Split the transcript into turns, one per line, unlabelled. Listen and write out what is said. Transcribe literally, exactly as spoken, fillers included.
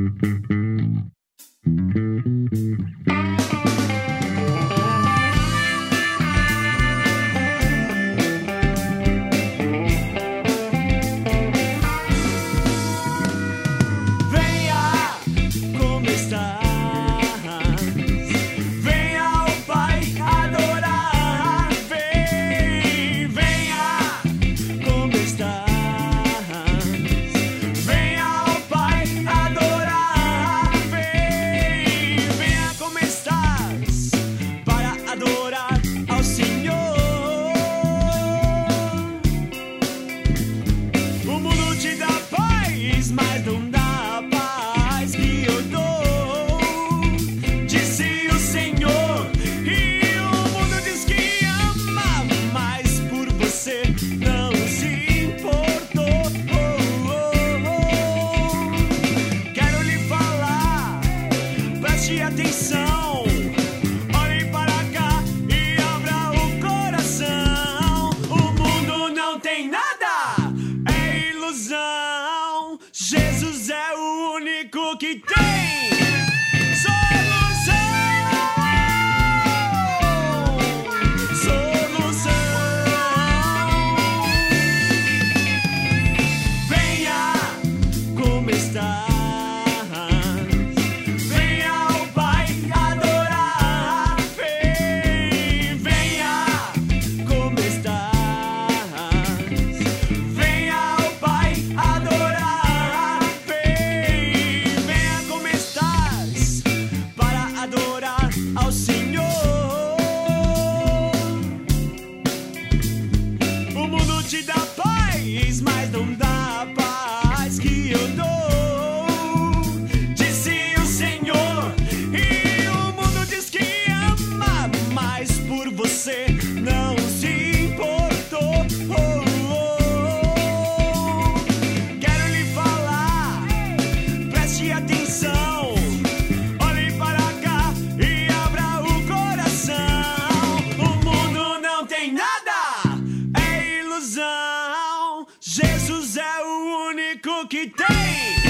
Atenção, olhe para cá e abra o coração. O mundo não tem nada, é ilusão. Jesus é o único que tem solução. Solução. Venha como está. Ao Senhor, o mundo te dá paz, mas não dá a paz que eu dou, disse o Senhor. E o mundo diz que ama, mas por você não se importou. Oh, oh, oh. Quero lhe falar, preste atenção. Jesus é o único que tem